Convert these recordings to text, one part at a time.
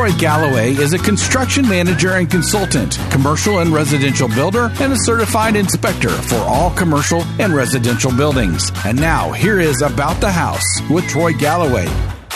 Troy Galloway is a construction manager and consultant, commercial and residential builder, and a certified inspector for all commercial and residential buildings. And now, here is About the House with Troy Galloway.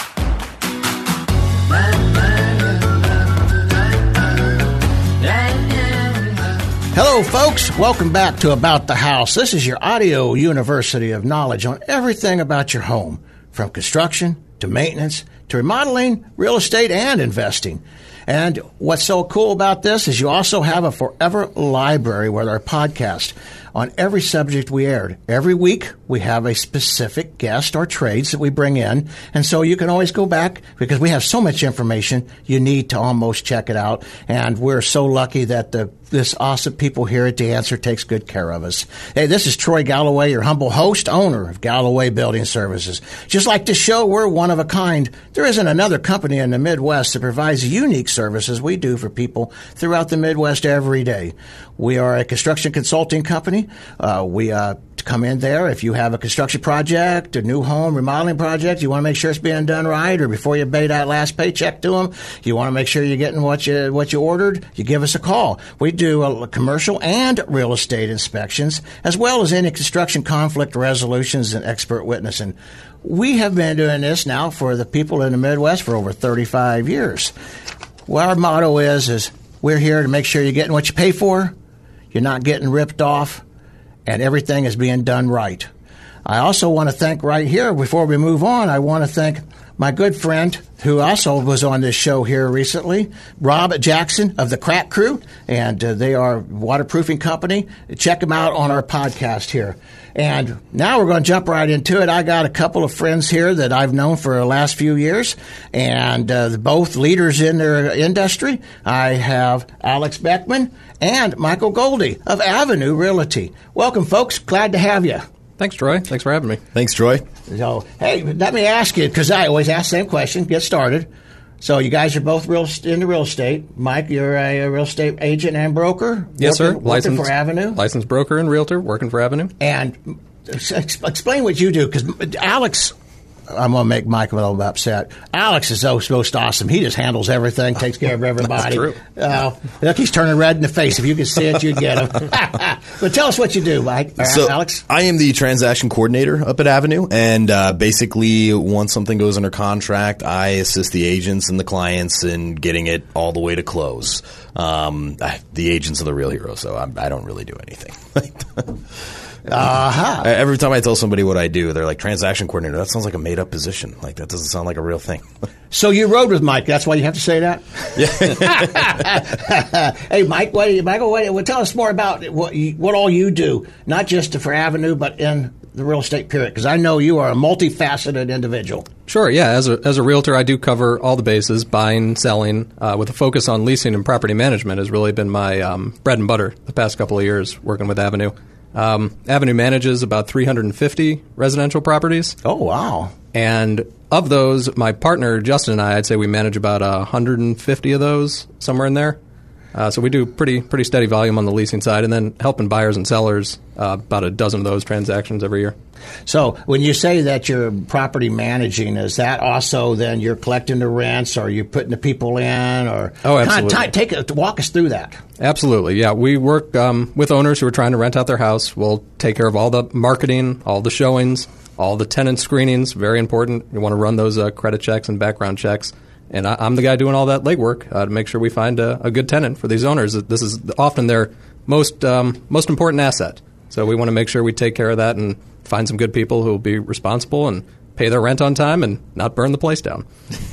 Hello, folks. Welcome back to About the House. This is your audio university of knowledge on everything about your home, from construction to maintenance to remodeling, real estate, and investing. And what's so cool about this is you also have a forever library with our podcast on every subject we aired. Every week, we have a specific guest or trades that we bring in. And so you can always go back because we have so much information, you need to almost check it out. And we're so lucky that this awesome people here at The Answer takes good care of us. Hey, this is Troy Galloway, your humble host, owner of Galloway Building Services. Just like this show, we're one of a kind. There isn't another company in the Midwest that provides unique services we do for people throughout the Midwest every day. We are a construction consulting company. We come in there if you have a construction project, a new home remodeling project, you want to make sure it's being done right, or before you pay that last paycheck to them, you want to make sure you're getting what you ordered, you give us a call. We do commercial and real estate inspections, as well as any construction conflict resolutions and expert witnessing. We have been doing this now for the people in the Midwest for over 35 years. Well, our motto is we're here to make sure you're getting what you pay for, you're not getting ripped off, and everything is being done right. I also want to thank right here, before we move on, I want to thank my good friend who also was on this show here recently, Rob Jackson of the Crack Crew, and they are a waterproofing company. Check them out on our podcast here. And now we're going to jump right into it. I got a couple of friends here that I've known for the last few years, and both leaders in their industry. I have Alex Beckman and Michael Goldie of Avenue Realty. Welcome, folks. Glad to have you. Thanks, Troy. Thanks for having me. Thanks, Troy. So, hey, let me ask you, because I always ask the same question, get started. So you guys are both into real estate. Mike, you're a real estate agent and broker? Yes, sir. Working for Avenue? Licensed broker and realtor, working for Avenue. And explain what you do, because Alex... I'm going to make Mike a little upset. Alex is so most awesome. He just handles everything, takes care of everybody. That's true. Look, he's turning red in the face. If you could see it, you'd get him. But tell us what you do, Mike. Alex? I am the transaction coordinator up at Avenue, and basically once something goes under contract, I assist the agents and the clients in getting it all the way to close. The agents are the real heroes, so I don't really do anything. Every time I tell somebody what I do, they're like, transaction coordinator. That sounds like a made-up position. Like, that doesn't sound like a real thing. So you rode with Mike. That's why you have to say that? Yeah. Hey, Michael, tell us more about what all you do, not just for Avenue, but in the real estate period, because I know you are a multifaceted individual. Sure, yeah. As a realtor, I do cover all the bases, buying, selling, with a focus on leasing and property management has really been my bread and butter the past couple of years working with Avenue. Avenue manages about 350 residential properties. Oh, wow. And of those, my partner, Justin, and I'd say we manage about 150 of those, somewhere in there. So we do pretty steady volume on the leasing side, and then helping buyers and sellers, about a dozen of those transactions every year. So when you say that you're property managing, is that also then you're collecting the rents, or you're putting the people in? Or absolutely. Walk us through that. Absolutely, yeah. We work with owners who are trying to rent out their house. We'll take care of all the marketing, all the showings, all the tenant screenings, very important. We want to run those credit checks and background checks. And I'm the guy doing all that legwork to make sure we find a good tenant for these owners. This is often their most important asset. So we want to make sure we take care of that and find some good people who will be responsible and pay their rent on time and not burn the place down.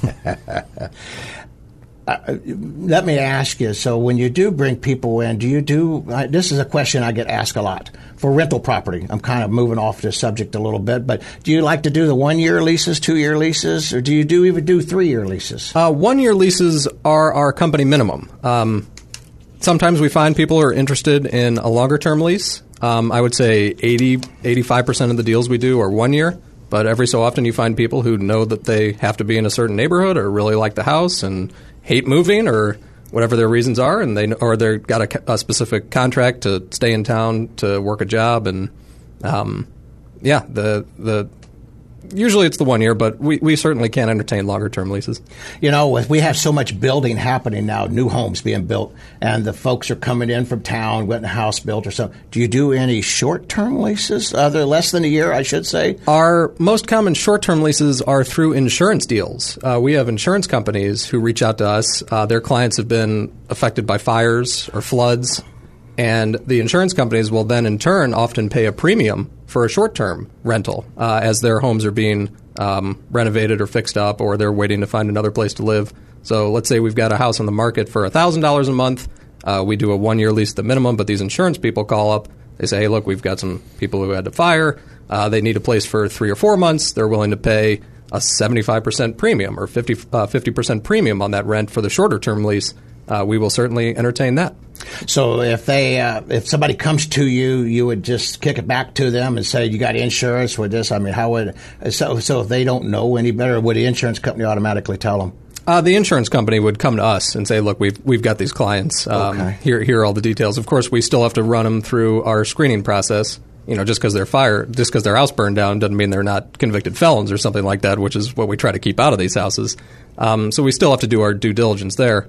Let me ask you, so when you do bring people in, this is a question I get asked a lot, for rental property. I'm kind of moving off the subject a little bit, but do you like to do the 1-year leases, 2-year leases, or do you even do 3-year leases? 1-year leases are our company minimum. Sometimes we find people who are interested in a longer-term lease. I would say 85% of the deals we do are 1 year, but every so often you find people who know that they have to be in a certain neighborhood or really like the house and hate moving or whatever their reasons are, and they've got a specific contract to stay in town to work a job, and the Usually it's the 1 year, but we certainly can entertain longer-term leases. You know, we have so much building happening now, new homes being built, and the folks are coming in from town, getting a house built or something. Do you do any short-term leases? They're less than a year, I should say? Our most common short-term leases are through insurance deals. We have insurance companies who reach out to us. Their clients have been affected by fires or floods, and the insurance companies will then, in turn, often pay a premium for a short-term rental as their homes are being renovated or fixed up, or they're waiting to find another place to live. So let's say we've got a house on the market for $1,000 a month. We do a 1-year lease at the minimum, but these insurance people call up. They say, hey, look, we've got some people who had a fire. They need a place for 3 or 4 months. They're willing to pay a 75% premium or 50% premium on that rent for the shorter-term lease. We will certainly entertain that. So if somebody comes to you, you would just kick it back to them and say, you got insurance with this? I mean, how would so if they don't know any better, would the insurance company automatically tell them? The insurance company would come to us and say, look, we've got these clients. Okay. Here are all the details. Of course, we still have to run them through our screening process. You know, just because their house burned down doesn't mean they're not convicted felons or something like that, which is what we try to keep out of these houses. So we still have to do our due diligence there.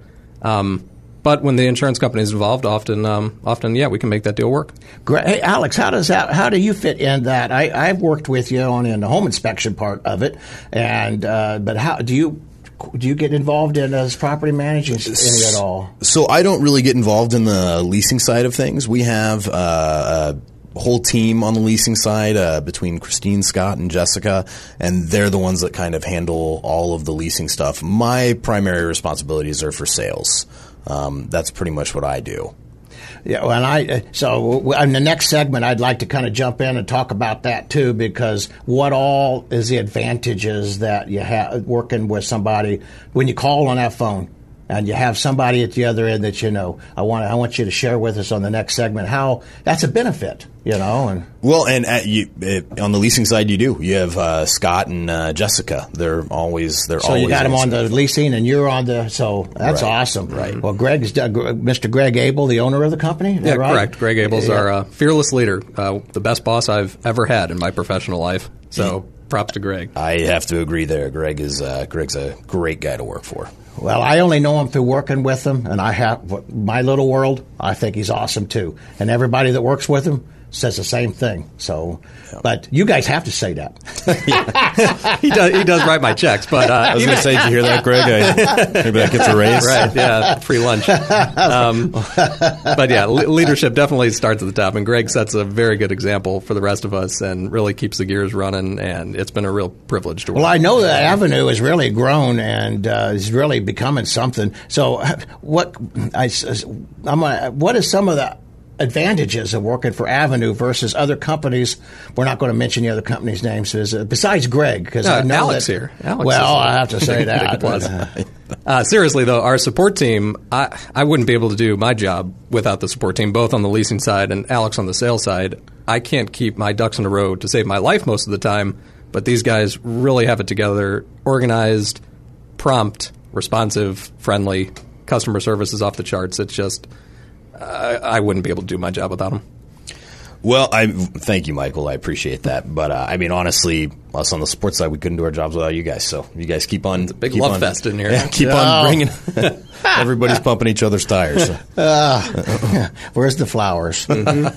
But when the insurance company is involved, often, yeah, we can make that deal work. Great. Hey, Alex, how do you fit in that? I've worked with you in the home inspection part of it, and but how do you get involved in as property managing any at all? So I don't really get involved in the leasing side of things. We have a whole team on the leasing side between Christine, Scott, and Jessica, and they're the ones that kind of handle all of the leasing stuff. My primary responsibilities are for sales. That's pretty much what I do. Yeah, well, so in the next segment, I'd like to kind of jump in and talk about that too, because what all is the advantages that you have working with somebody when you call on that phone and you have somebody at the other end that you know. I want you to share with us on the next segment how that's a benefit, you know. And well, and on the leasing side, you have Scott and Jessica. They're always so you got them on the leasing, and you're on the. So that's right, awesome. Right. Well, Mr. Greg Abel, the owner of the company. Is that right? Correct. Greg Abel's our fearless leader, the best boss I've ever had in my professional life. So props to Greg. I have to agree there. Greg's a great guy to work for. Well, I only know him through working with him, and I have my little world. I think he's awesome too, and everybody that works with him says the same thing. So, but you guys have to say that. He does write my checks, but I was going to say, did you hear that, Greg? Maybe that gets a raise, right? Yeah, free lunch. But yeah, leadership definitely starts at the top, and Greg sets a very good example for the rest of us, and really keeps the gears running. And it's been a real privilege to work. Well, I know that Avenue has really grown and is really becoming something. So, what is some of the advantages of working for Avenue versus other companies? We're not going to mention the other companies' names besides Greg, because I know Alex that, here. Alex I have to say that. Seriously, though, our support team, I wouldn't be able to do my job without the support team, both on the leasing side and Alex on the sales side. I can't keep my ducks in a row to save my life most of the time, but these guys really have it together, organized, prompt, responsive, friendly. Customer service is off the charts. It's just... I wouldn't be able to do my job without them. Well, thank you, Michael. I appreciate that. But I mean, honestly, us on the sports side, we couldn't do our jobs without you guys. So you guys keep on. It's a big love fest in here. Yeah, keep on bringing. Everybody's pumping each other's tires. Where's the flowers?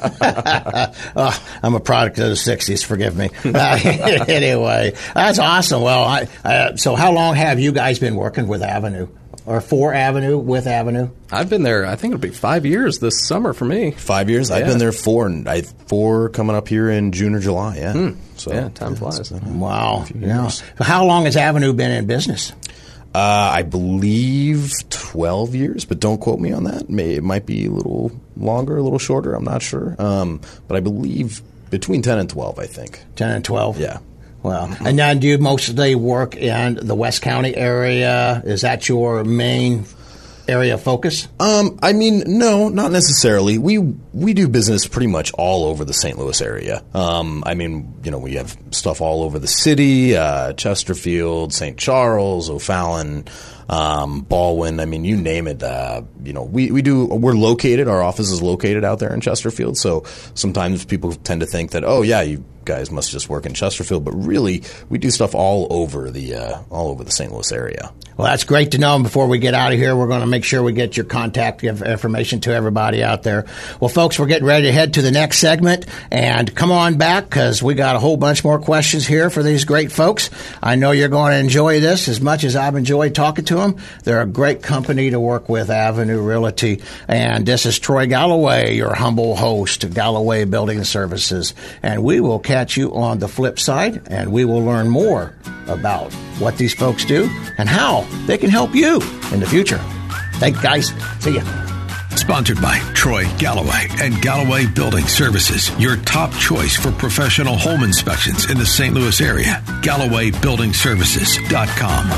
I'm a product of the '60s. Forgive me. Anyway, that's awesome. Well, so how long have you guys been working with Avenue? Or for Avenue, with Avenue? I've been there, I think it'll be 5 years this summer for me. 5 years? Yeah. I've been there 4 coming up here in June or July, yeah. So yeah, time flies. Wow. Yeah. How long has Avenue been in business? I believe 12 years, but don't quote me on that. It might be a little longer, a little shorter, I'm not sure. But I believe between 10 and 12, I think. 10 and 12? Yeah. Well, and now do you mostly work in the West County area? Is that your main area of focus? I mean, no, not necessarily. We do business pretty much all over the St. Louis area. I mean, you know, we have stuff all over the city, Chesterfield, St. Charles, O'Fallon, Baldwin. I mean, you name it. You know, we're located. Our office is located out there in Chesterfield. So sometimes people tend to think that, oh yeah, you guys must just work in Chesterfield, but really we do stuff all over the St. Louis area. Well, that's great to know. And before we get out of here, we're going to make sure we get your contact information to everybody out there. Well, folks, we're getting ready to head to the next segment. And come on back because we got a whole bunch more questions here for these great folks. I know you're going to enjoy this as much as I've enjoyed talking to them. They're a great company to work with, Avenue Realty. And this is Troy Galloway, your humble host of Galloway Building Services. And we will catch you on the flip side, and we will learn more about what these folks do and how they can help you in the future. Thank you, guys. See ya. Sponsored by Troy Galloway and Galloway Building Services, your top choice for professional home inspections in the St. Louis area. GallowayBuildingServices.com.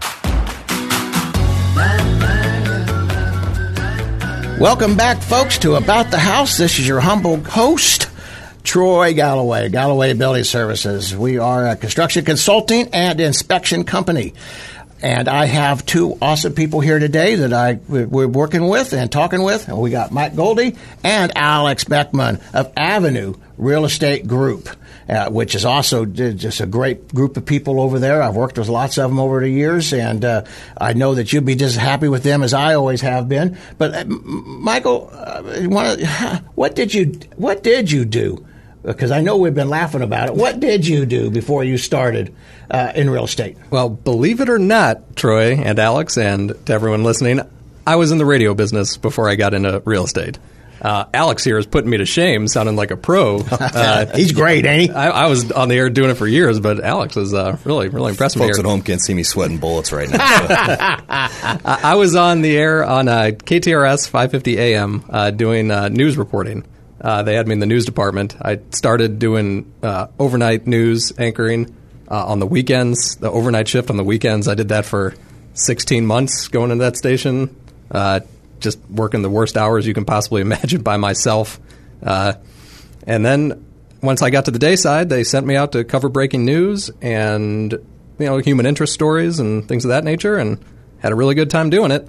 Welcome back, folks, to About the House. This is your humble host, Troy Galloway, Galloway Building Services. We are a construction consulting and inspection company. And I have two awesome people here today that we're working with and talking with. And we got Mike Goldie and Alex Beckman of Avenue Real Estate Group, which is also just a great group of people over there. I've worked with lots of them over the years, and I know that you'll be just as happy with them as I always have been. But Michael, what did you do? Because I know we've been laughing about it. What did you do before you started in real estate? Well, believe it or not, Troy and Alex, and to everyone listening, I was in the radio business before I got into real estate. Alex here is putting me to shame, sounding like a pro. He's great, ain't he? I was on the air doing it for years, but Alex is really, really impressive. Folks at home can't see me sweating bullets right now. I was on the air on KTRS 550 AM doing news reporting. They had me in the news department. I started doing overnight news anchoring on the weekends, the overnight shift on the weekends. I did that for 16 months going into that station, just working the worst hours you can possibly imagine by myself. And then once I got to the day side, they sent me out to cover breaking news and human interest stories and things of that nature, and had a really good time doing it.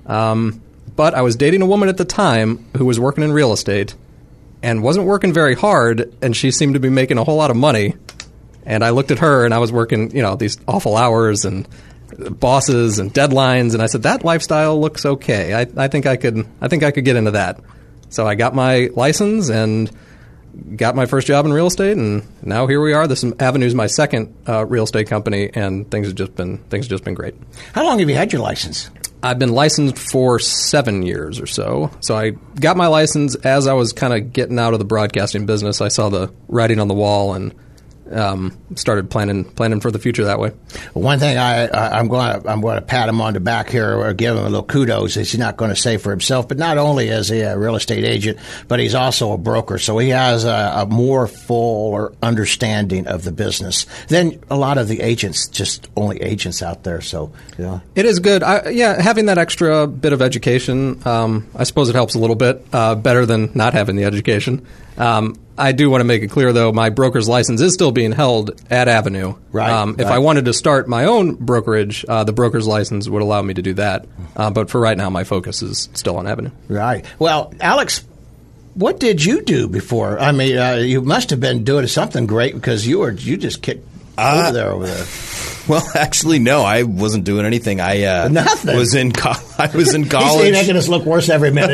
But I was dating a woman at the time who was working in real estate and wasn't working very hard, and she seemed to be making a whole lot of money. And I looked at her, and I was working, these awful hours and bosses and deadlines, and I said, that lifestyle looks okay. I think I could get into that. So I got my license and got my first job in real estate, and now here we are. This Avenue's my second real estate company, and things have just been great. How long have you had your license? I've been licensed for 7 years or so. So I got my license as I was kind of getting out of the broadcasting business. I saw the writing on the wall and started planning for the future that way. One thing I'm going to pat him on the back here or give him a little kudos. He's not going to say for himself, but not only is he a real estate agent, but he's also a broker. So he has a more fuller understanding of the business than a lot of the agents, just only agents out there. So it is good. Having that extra bit of education, I suppose it helps a little bit better than not having the education. I do want to make it clear, though, my broker's license is still being held at Avenue. Right. If I wanted to start my own brokerage, the broker's license would allow me to do that. But for right now, my focus is still on Avenue. Right. Well, Alex, what did you do before? I mean, you must have been doing something great because you just kicked over there. Well, actually, no, I wasn't doing anything. Nothing. I was in college. He's making us look worse every minute.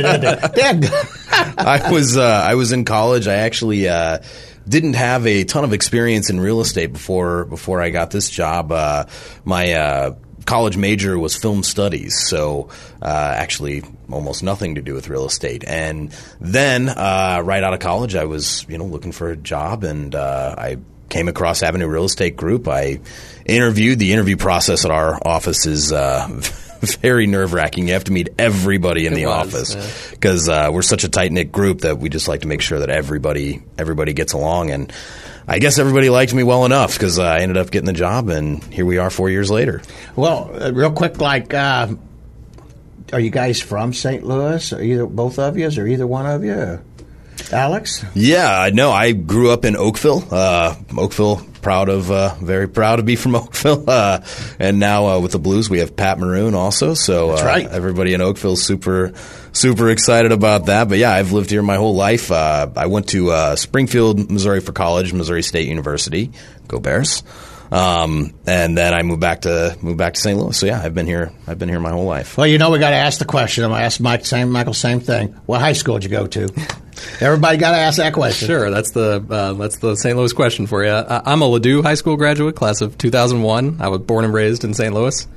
I was in college. I actually didn't have a ton of experience in real estate before I got this job. My college major was film studies, so actually almost nothing to do with real estate. And then right out of college, I was looking for a job, and I came across Avenue Real Estate Group. I interviewed. The interview process at our office is very nerve-wracking. You have to meet everybody in the office because we're such a tight-knit group that we just like to make sure that everybody gets along. And I guess everybody liked me well enough because I ended up getting the job, and here we are 4 years later. Well, real quick, are you guys from St. Louis? Or either both of you, or either one of you? Alex? Yeah, no, I grew up in Oakville, very proud to be from Oakville. And now with the Blues, we have Pat Maroon also. So that's right. Everybody in Oakville is super excited about that. But yeah, I've lived here my whole life. I went to Springfield, Missouri for college, Missouri State University. Go Bears. And then I moved back to St. Louis. So yeah, I've been here my whole life. Well, we got to ask the question. I'm going to ask Michael same thing. What high school did you go to? Everybody got to ask that question. Sure, that's the St. Louis question for you. I'm a Ladue High School graduate, class of 2001. I was born and raised in St. Louis.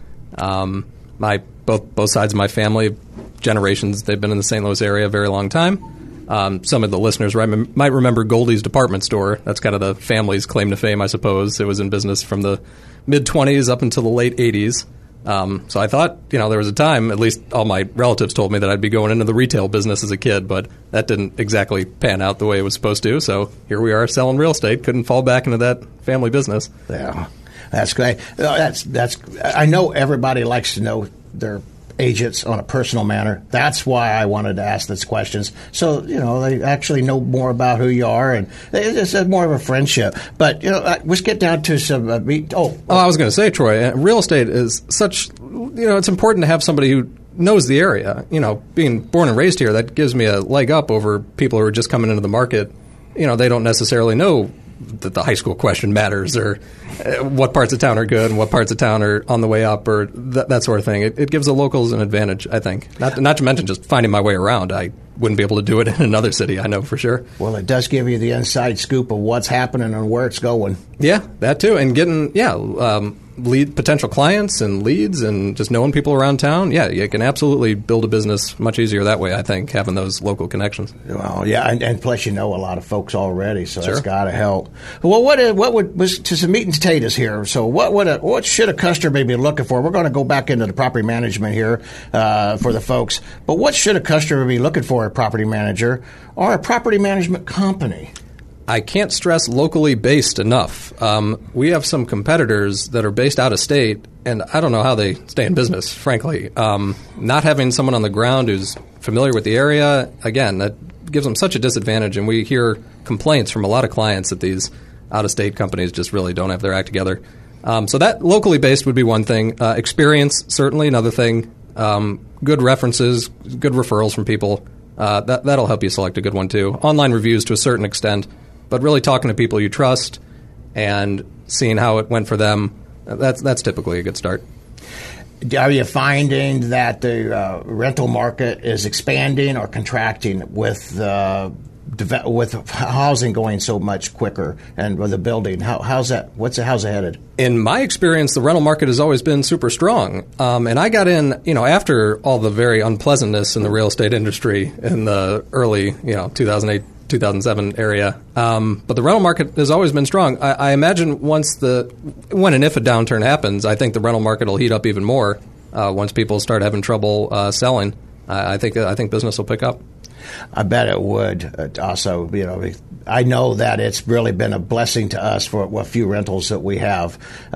Both sides of my family, generations, they've been in the St. Louis area a very long time. Some of the listeners might remember Goldie's Department Store. That's kind of the family's claim to fame, I suppose. It was in business from the mid-'20s up until the late '80s. So I thought, there was a time, at least all my relatives told me, that I'd be going into the retail business as a kid, but that didn't exactly pan out the way it was supposed to. So here we are selling real estate. Couldn't fall back into that family business. Yeah, that's great. That's. I know everybody likes to know their agents on a personal manner. That's why I wanted to ask these questions. So, they actually know more about who you are, and it's more of a friendship. But, let's get down to some... I was going to say, Troy, real estate is such... it's important to have somebody who knows the area. Being born and raised here, that gives me a leg up over people who are just coming into the market. They don't necessarily know that the high school question matters, or what parts of town are good and what parts of town are on the way up, or that sort of thing. It gives the locals an advantage, I think. Not to mention just finding my way around. I wouldn't be able to do it in another city, I know for sure. Well, it does give you the inside scoop of what's happening and where it's going. Yeah, that too. And getting, lead potential clients and leads and just knowing people around town. Yeah, you can absolutely build a business much easier that way, I think, having those local connections. Well, yeah, and plus a lot of folks already, so sure. That's got to help. Well, what was to some meat and potatoes here? So what should a customer be looking for? We're going to go back into the property management here for the folks, but what should a customer be looking for a property manager or a property management company? I can't stress locally based enough. We have some competitors that are based out of state, and I don't know how they stay in business, frankly. Not having someone on the ground who's familiar with the area, again, that gives them such a disadvantage, and we hear complaints from a lot of clients that these out-of-state companies just really don't have their act together. So that locally based would be one thing. Experience, certainly another thing. Good references, good referrals from people. That'll help you select a good one, too. Online reviews to a certain extent. But really talking to people you trust and seeing how it went for them, that's typically a good start. Are you finding that the rental market is expanding or contracting with housing going so much quicker and with the building? How's that? How's it headed? In my experience, the rental market has always been super strong. And I got in, after all the very unpleasantness in the real estate industry in the early, 2008, 2007 area. But the rental market has always been strong. I imagine when and if a downturn happens, I think the rental market will heat up even more once people start having trouble selling. I think business will pick up. I bet it would. Also, I know that it's really been a blessing to us for a few rentals that we have.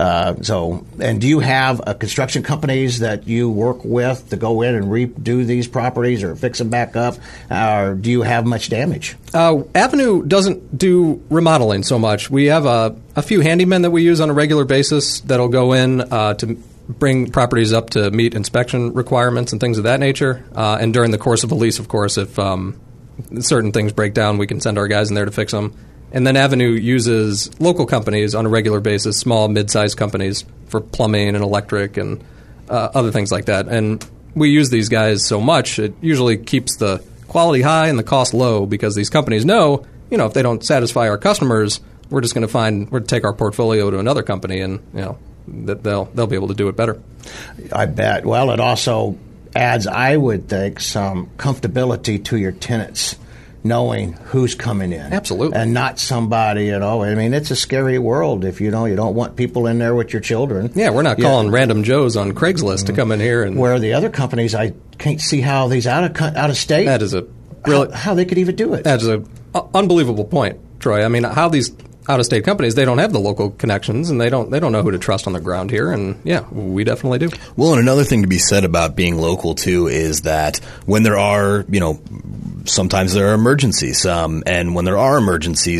And do you have construction companies that you work with to go in and redo these properties or fix them back up, or do you have much damage? Avenue doesn't do remodeling so much. We have a few handymen that we use on a regular basis that'll go in to bring properties up to meet inspection requirements and things of that nature. And during the course of a lease, of course, if certain things break down, we can send our guys in there to fix them. And then Avenue uses local companies on a regular basis, small, mid-sized companies, for plumbing and electric and other things like that. And we use these guys so much, it usually keeps the quality high and the cost low, because these companies know, if they don't satisfy our customers, we're just going to take our portfolio to another company, and that they'll be able to do it better. I bet. Well, it also adds, I would think, some comfortability to your tenants, knowing who's coming in. Absolutely. And not somebody, it's a scary world if you don't want people in there with your children. Yeah, we're not calling random Joes on Craigslist to come in here. And where the other companies, I can't see how these out of state, that is how they could even do it. That is an unbelievable point, Troy. How these out-of-state companies, they don't have the local connections, and they don't know who to trust on the ground here, and yeah, we definitely do. Well, and another thing to be said about being local too is that when there are, sometimes there are emergencies, and when there are emergencies,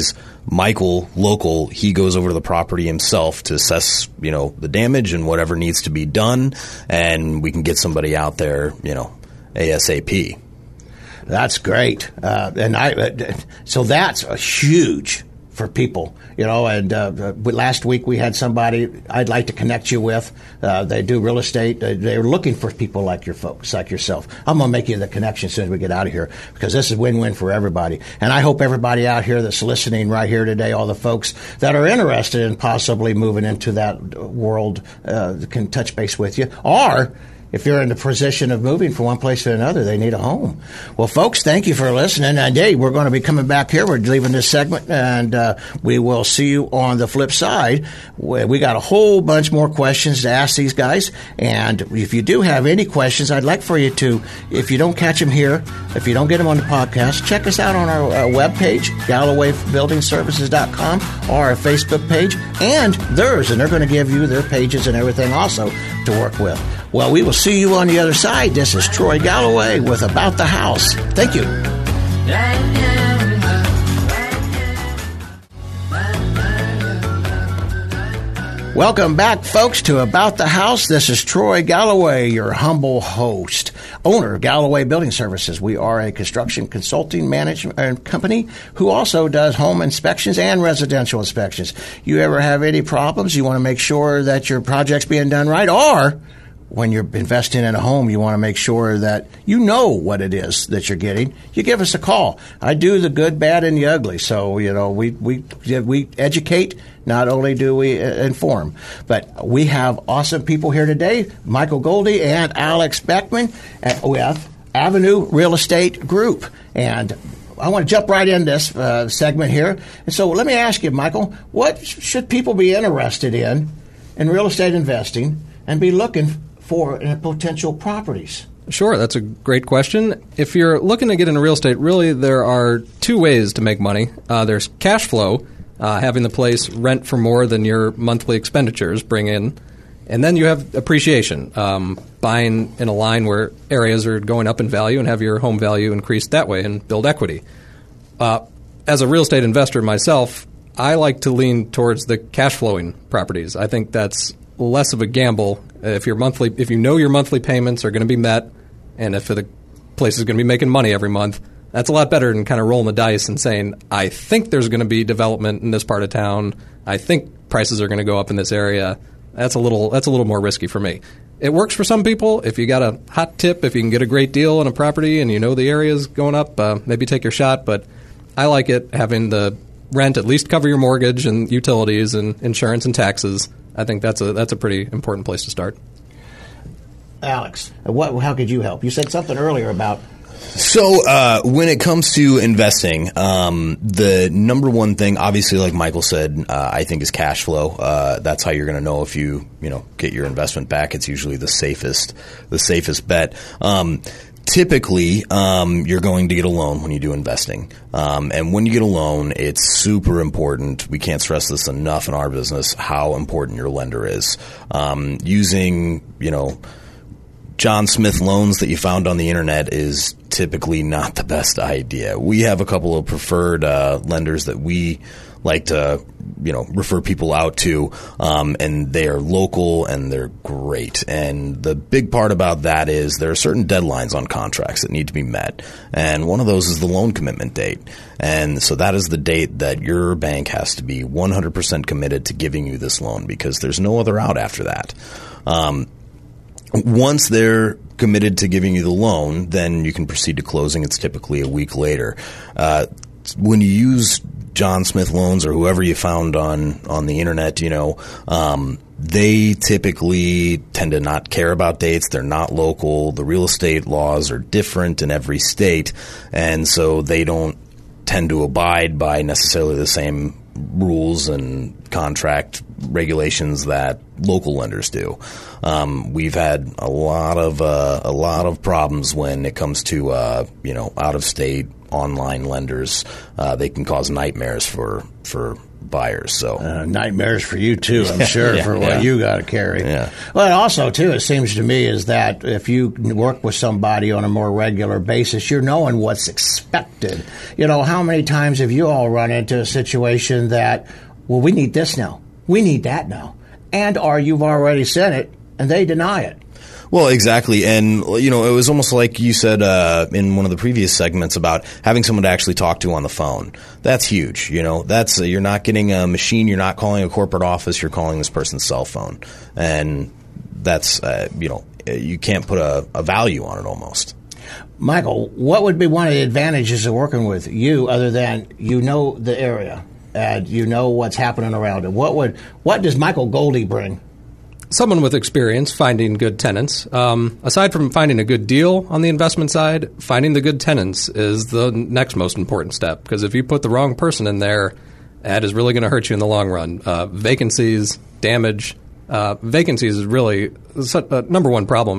Michael, local, he goes over to the property himself to assess, the damage and whatever needs to be done, and we can get somebody out there, ASAP. That's great. So that's a huge for people, and last week we had somebody I'd like to connect you with. They do real estate. They're looking for people like your folks, like yourself. I'm going to make you the connection as soon as we get out of here, because this is win-win for everybody. And I hope everybody out here that's listening right here today, all the folks that are interested in possibly moving into that world, can touch base with you. Or if you're in the position of moving from one place to another, they need a home. Well, folks, thank you for listening. And, hey, we're going to be coming back here. We're leaving this segment, and we will see you on the flip side. We got a whole bunch more questions to ask these guys. And if you do have any questions, I'd like for you to, if you don't catch them here, if you don't get them on the podcast, check us out on our webpage, GallowayBuildingServices.com, or our Facebook page, and theirs. And they're going to give you their pages and everything also to work with. Well, we will see you on the other side. This is Troy Galloway with About the House. Thank you. Welcome back, folks, to About the House. This is Troy Galloway, your humble host, owner of Galloway Building Services. We are a construction consulting management company who also does home inspections and residential inspections. You ever have any problems? You want to make sure that your project's being done right, or when you're investing in a home, you want to make sure that you know what it is that you're getting. You give us a call. I do the good, bad, and the ugly. So, we educate. Not only do we inform, but we have awesome people here today, Michael Goldie and Alex Beckman with Avenue Real Estate Group. And I want to jump right in this segment here. And so let me ask you, Michael, what should people be interested in real estate investing and be looking for potential properties? Sure, that's a great question. If you're looking to get into real estate, really there are two ways to make money. There's cash flow, having the place rent for more than your monthly expenditures bring in. And then you have appreciation, buying in a line where areas are going up in value and have your home value increased that way and build equity. As a real estate investor myself, I like to lean towards the cash flowing properties. I think that's less of a gamble. If you know your monthly payments are going to be met, and if the place is going to be making money every month, that's a lot better than kind of rolling the dice and saying, I think there's going to be development in this part of town. I think prices are going to go up in this area. That's a little more risky for me. It works for some people. If you got a hot tip, if you can get a great deal on a property and you know the area is going up, maybe take your shot. But I like it having the rent at least cover your mortgage and utilities and insurance and taxes. I think that's a pretty important place to start. Alex, how could you help? You said something earlier about... So when it comes to investing, the number one thing, obviously, like Michael said, I think is cash flow. That's how you're going to know if you get your investment back. It's usually the safest bet. Typically, you're going to get a loan when you do investing. And when you get a loan, it's super important. We can't stress this enough in our business, how important your lender is. Using, John Smith loans that you found on the internet is typically not the best idea. We have a couple of preferred lenders that we like to refer people out to, and they are local and they're great. And the big part about that is there are certain deadlines on contracts that need to be met, and one of those is the loan commitment date. And so that is the date that your bank has to be 100% committed to giving you this loan, because there's no other out after that. Once they're committed to giving you the loan, then you can proceed to closing. It's typically a week later. When you use John Smith loans or whoever you found on the internet, they typically tend to not care about dates. They're not local. The real estate laws are different in every state, and so they don't tend to abide by necessarily the same rules and contract regulations that local lenders do. We've had a lot of problems when it comes to out of state online lenders. They can cause nightmares for buyers. So nightmares for you too, I'm sure, for what you got to carry. Yeah. Well, also too, it seems to me is that if you work with somebody on a more regular basis, you're knowing what's expected. You know, how many times have you all run into a situation that, well, we need this now, we need that now, and or you've already said it and they deny it. Well, exactly. And, you know, it was almost like you said in one of the previous segments about having someone to actually talk to on the phone. That's huge. You know, that's you're not getting a machine. You're not calling a corporate office. You're calling this person's cell phone. And that's, you know, you can't put a value on it almost. Michael, what would be one of the advantages of working with you other than you know the area and you know what's happening around it? What does Michael Goldie bring? Someone with experience finding good tenants. Aside from finding a good deal on the investment side, finding the good tenants is the next most important step. Because if you put the wrong person in there, that is really going to hurt you in the long run. Vacancies, damage. Vacancies is really a number one problem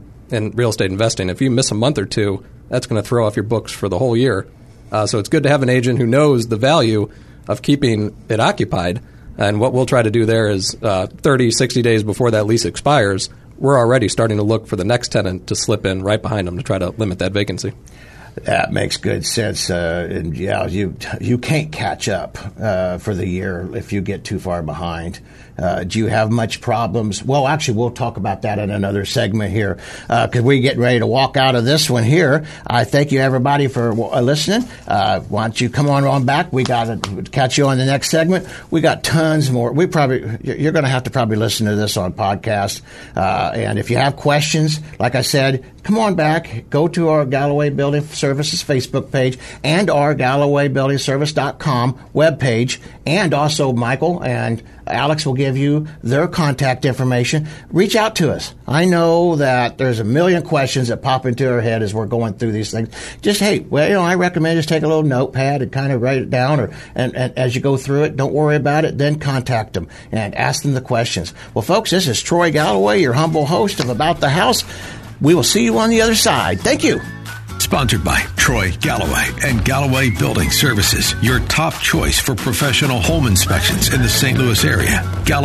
in real estate investing. If you miss a month or two, that's going to throw off your books for the whole year. So it's good to have an agent who knows the value of keeping it occupied. And what we'll try to do there is 30, 60 days before that lease expires, we're already starting to look for the next tenant to slip in right behind them to try to limit that vacancy. That makes good sense. And you can't catch up for the year if you get too far behind. Do you have much problems? Well, actually, we'll talk about that in another segment here because we're getting ready to walk out of this one here. I thank you, everybody, for listening. Why don't you come on back? We got to catch you on the next segment. We got tons more. You're going to have to probably listen to this on podcast. And if you have questions, like I said, come on back. Go to our Galloway Building Services Facebook page and our GallowayBuildingService.com webpage. And also Michael and Alex will give you their contact information. Reach out to us. I know that there's a million questions that pop into our head as we're going through these things. Just, hey, I recommend just take a little notepad and kind of write it down, and as you go through it, don't worry about it, then contact them and ask them the questions. Well, folks, this is Troy Galloway, your humble host of About the House. We will see you on the other side. Thank you. Sponsored by Troy Galloway and Galloway Building Services, your top choice for professional home inspections in the St. Louis area.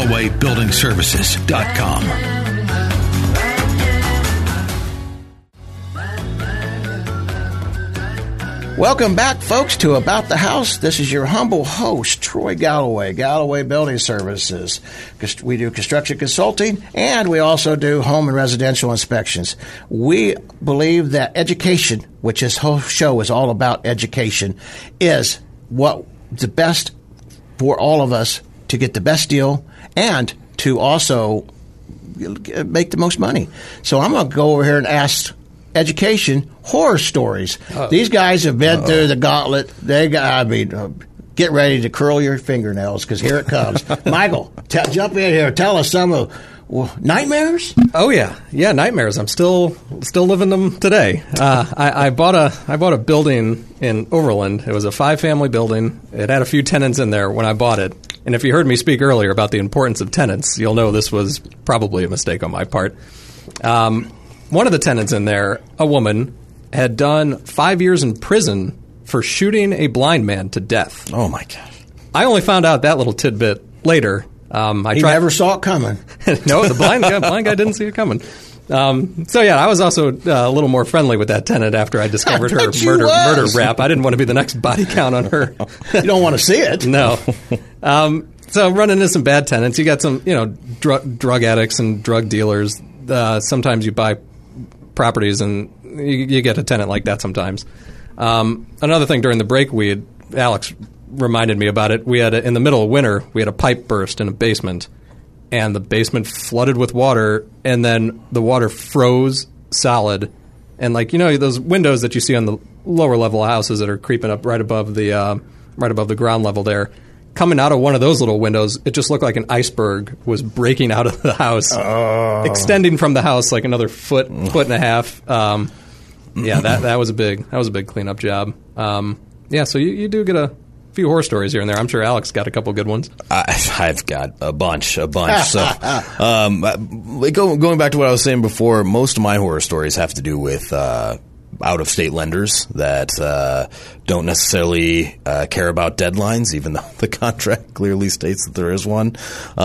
GallowayBuildingServices.com. Welcome back, folks, to About the House. This is your humble host, Troy Galloway, Galloway Building Services. We do construction consulting, and we also do home and residential inspections. We believe that education, which this whole show is all about education, is what the best for all of us to get the best deal and to also make the most money. So I'm going to go over here and ask education horror stories. These guys have been through the gauntlet. Get ready to curl your fingernails because here it comes. Michael, jump in here. Tell us some of nightmares. Oh yeah, nightmares. I'm still living them today. I bought a building in Overland. It was a 5-family building. It had a few tenants in there when I bought it. And if you heard me speak earlier about the importance of tenants, you'll know this was probably a mistake on my part. One of the tenants in there, a woman, had done 5 years in prison for shooting a blind man to death. Oh, my gosh. I only found out that little tidbit later. He never saw it coming. No, the blind guy didn't see it coming. I was also a little more friendly with that tenant after I discovered her murder rap. I didn't want to be the next body count on her. You don't want to see it. No. So running into some bad tenants, you got some, drug addicts and drug dealers. Sometimes you buy properties and you get a tenant like that sometimes. Another thing during the break, Alex reminded me about it. We had in the middle of winter, we had a pipe burst in a basement, and the basement flooded with water, and then the water froze solid. And those windows that you see on the lower level houses that are creeping up right above the ground level there. Coming out of one of those little windows, it just looked like an iceberg was breaking out of the house, extending from the house like another foot and a half. That was a big cleanup job. So you do get a few horror stories here and there. I'm sure Alex got a couple good ones. I've got a bunch. So, going back to what I was saying before, most of my horror stories have to do with out-of-state lenders that don't necessarily care about deadlines, even though the contract clearly states that there is one.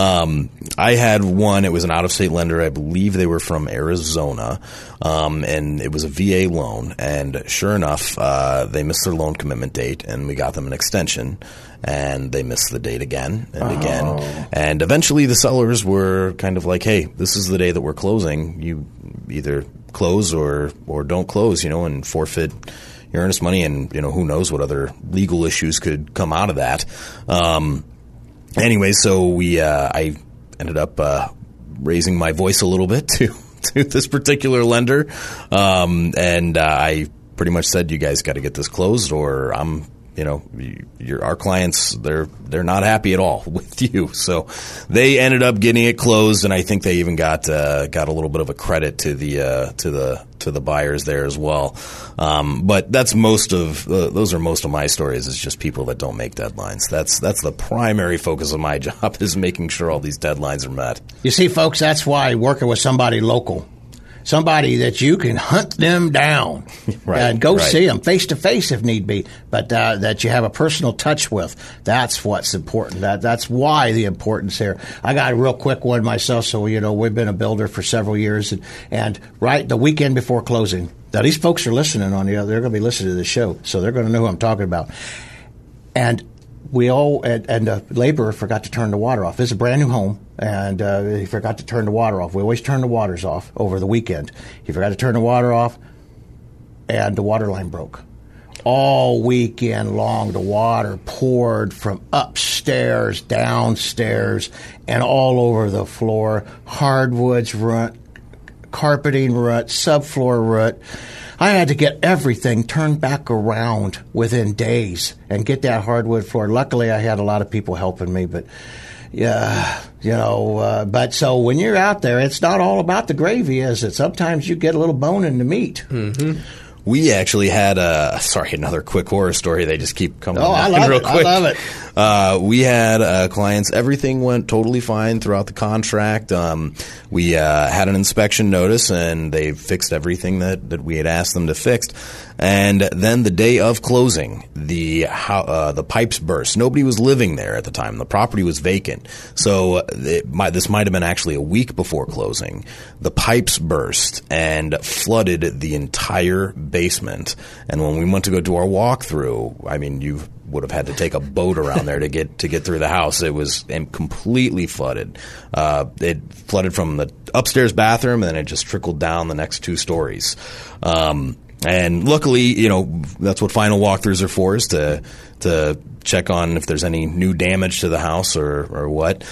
I had one. It was an out-of-state lender. I believe they were from Arizona, and it was a VA loan. And sure enough, they missed their loan commitment date, and we got them an extension. And they missed the date again and again. And eventually the sellers were kind of like, hey, this is the day that we're closing. You either close or don't close, and forfeit your earnest money. And, who knows what other legal issues could come out of that. Anyway, so I ended up raising my voice a little bit to this particular lender. And I pretty much said, you guys got to get this closed or I'm our clients, they're not happy at all with you. So they ended up getting it closed, and I think they even got a little bit of a credit to the buyers there as well. But that's those are most of my stories. It's just people that don't make deadlines. That's the primary focus of my job, is making sure all these deadlines are met. You see, folks, that's why working with somebody local, somebody that you can hunt them down and go see them face to face if need be, but that you have a personal touch with. That's what's important. That's why the importance here. I got a real quick one myself. So, we've been a builder for several years, and right the weekend before closing. Now, these folks are listening they're going to be listening to the show, so they're going to know who I'm talking about. And the laborer forgot to turn the water off. This is a brand new home, and he forgot to turn the water off. We always turn the waters off over the weekend. He forgot to turn the water off, and the water line broke. All weekend long, the water poured from upstairs, downstairs, and all over the floor. Hardwoods rut, carpeting rut, subfloor rut. I had to get everything turned back around within days and get that hardwood floor. Luckily, I had a lot of people helping me, but but so when you're out there, it's not all about the gravy, is it? Sometimes you get a little bone in the meat. Mm-hmm. We actually had another quick horror story. They just keep coming real quick. I love it. We had clients. Everything went totally fine throughout the contract. We had an inspection notice, and they fixed everything that we had asked them to fix. And then the day of closing, the pipes burst. Nobody was living there at the time. The property was vacant. So this might have been actually a week before closing. The pipes burst and flooded the entire basement. And when we went to go do our walkthrough, I mean, you would have had to take a boat around there to get through the house. It was completely flooded. It flooded from the upstairs bathroom, and then it just trickled down the next 2 stories. And luckily, that's what final walkthroughs are for, is to check on if there's any new damage to the house or what.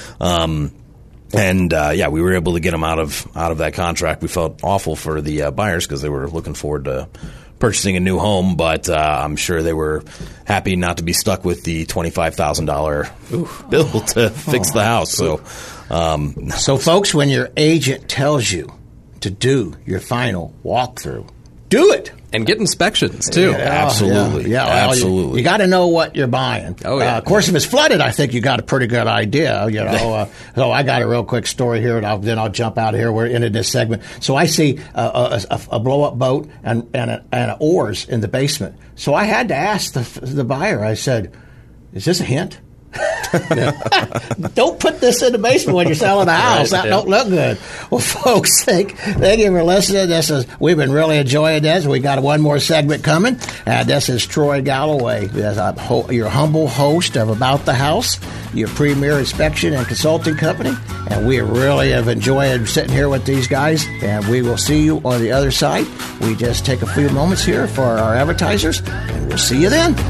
We were able to get them out of that contract. We felt awful for the buyers because they were looking forward to purchasing a new home, but I'm sure they were happy not to be stuck with the $25,000 bill to fix the house. So folks, when your agent tells you to do your final walkthrough, do it. And get inspections, too. Absolutely. Yeah, absolutely. You got to know what you're buying. Oh, yeah. Of course, if it's flooded, I think you got a pretty good idea. So I got a real quick story here, and then I'll jump out of here. We're into this segment. So I see a blow-up boat and oars in the basement. So I had to ask the buyer. I said, "Is this a hint?" Don't put this in the basement when you're selling a house. That don't look good. Well, folks, thank you for listening. We've been really enjoying this. We got one more segment coming, and this is Troy Galloway, your humble host of About the House, your premier inspection and consulting company, and we really have enjoyed sitting here with these guys, and we will see you on the other side. We just take a few moments here for our advertisers, and we'll see you then.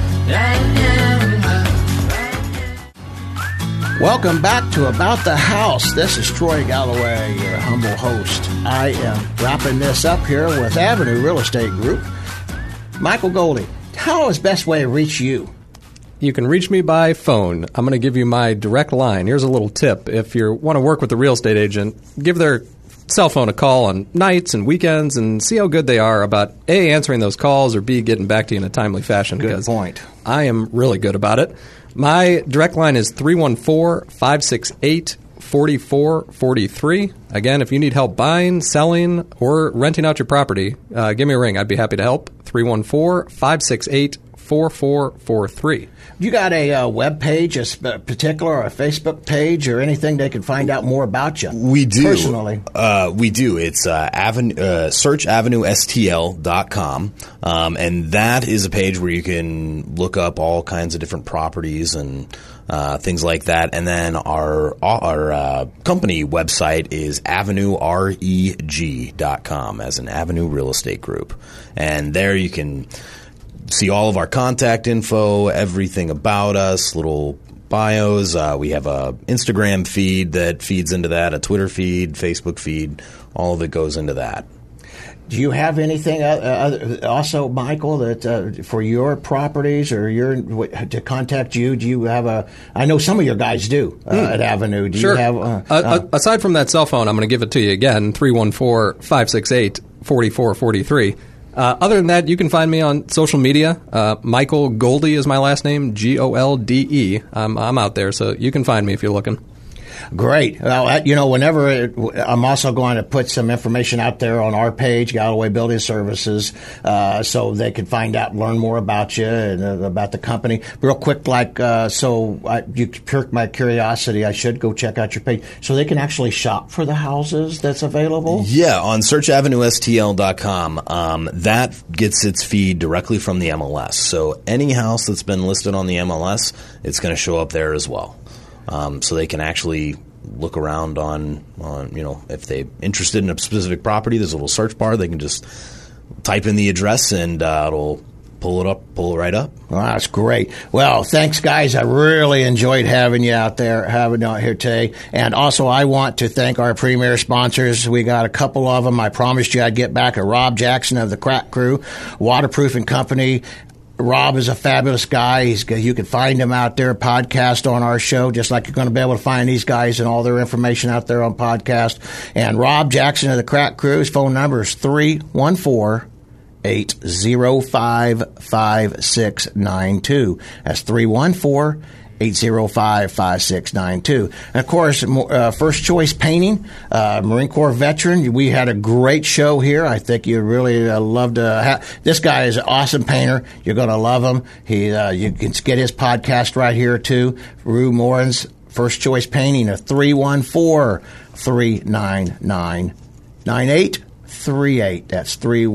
Welcome back to About the House. This is Troy Galloway, your humble host. I am wrapping this up here with Avenue Real Estate Group. Michael Goldie, how is the best way to reach you? You can reach me by phone. I'm going to give you my direct line. Here's a little tip. If you want to work with a real estate agent, give their cell phone a call on nights and weekends and see how good they are about A, answering those calls, or B, getting back to you in a timely fashion. Good point. I am really good about it. My direct line is 314-568 4443. Again, if you need help buying, selling, or renting out your property, give me a ring. I'd be happy to help. 314-568-4443. You got a web page, a particular, or a Facebook page, or anything they can find out more about you? We do. Personally. We do. It's searchavenuestl.com, and that is a page where you can look up all kinds of different properties and things like that. And then our company website is avenuereg.com, as an Avenue Real Estate Group. And there you can see all of our contact info, everything about us, little bios. We have a Instagram feed that feeds into that, a Twitter feed, Facebook feed. All of it goes into that. Do you have anything also, Michael, that for your properties or to contact you? Do you have I know some of your guys do at Avenue. Do Sure. you have aside from that cell phone, I'm going to give it to you again, 314-568-4443. Other than that, you can find me on social media. Michael Golde is my last name, Golde. I'm out there, so you can find me if you're looking. Great. Well, I'm also going to put some information out there on our page, Galloway Building Services, so they can find out, learn more about you and about the company. Real quick, you perked my curiosity. I should go check out your page so they can actually shop for the houses that's available. Yeah, on searchavenuestl.com, that gets its feed directly from the MLS. So any house that's been listed on the MLS, it's going to show up there as well. So they can actually look around on if they're interested in a specific property, there's a little search bar. They can just type in the address and it'll pull it right up. Well, that's great. Well, thanks, guys. I really enjoyed having you out here today. And also, I want to thank our premier sponsors. We got a couple of them. I promised you I'd get back. Rob Jackson of the Crack Crew, Waterproofing Company. Rob is a fabulous guy. You can find him out there, podcast on our show, just like you're going to be able to find these guys and all their information out there on podcast. And Rob Jackson of the Crack Crew, his phone number is 314-805-5692. That's 314-805-5692. And, of course, First Choice Painting, Marine Corps veteran. We had a great show here. I think you'd really love to have. This guy is an awesome painter. You're going to love him. You can get his podcast right here, too. Rue Morin's First Choice Painting at 314-399-9838. That's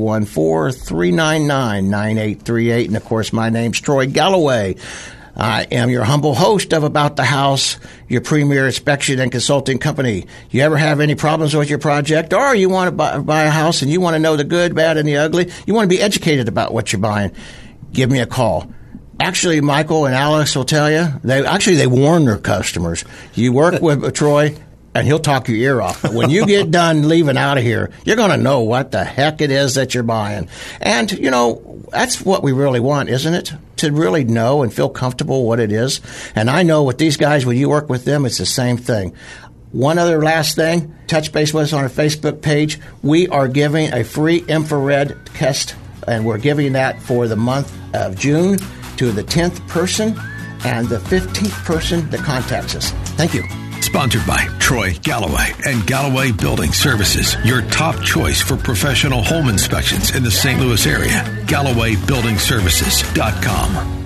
314-399-9838. And, of course, my name's Troy Galloway. I am your humble host of About the House, your premier inspection and consulting company. You ever have any problems with your project, or you want to buy a house and you want to know the good, bad, and the ugly? You want to be educated about what you're buying? Give me a call. Actually, Michael and Alex will tell you, they warn their customers. You work with Troy, and he'll talk your ear off. But when you get done leaving out of here, you're going to know what the heck it is that you're buying. And, that's what we really want, isn't it? To really know and feel comfortable what it is. And I know with these guys, when you work with them, it's the same thing. One other last thing, touch base with us on our Facebook page. We are giving a free infrared test, and we're giving that for the month of June to the 10th person and the 15th person that contacts us. Thank you. Sponsored by Troy Galloway and Galloway Building Services, your top choice for professional home inspections in the St. Louis area. GallowayBuildingServices.com.